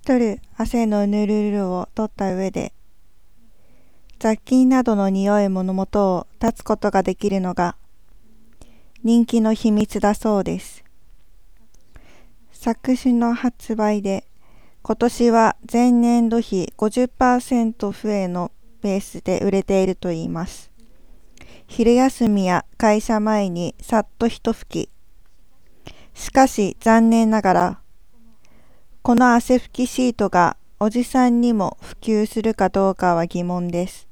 取る汗のヌルルを取った上で、雑菌などの匂いもの元を断つことができるのが人気の秘密だそうです。昨春の発売で、今年は前年度比 50% 増えのペースで売れているといいます。昼休みや会社前にさっと一拭き。しかし残念ながら、この汗拭きシートがおじさんにも普及するかどうかは疑問です。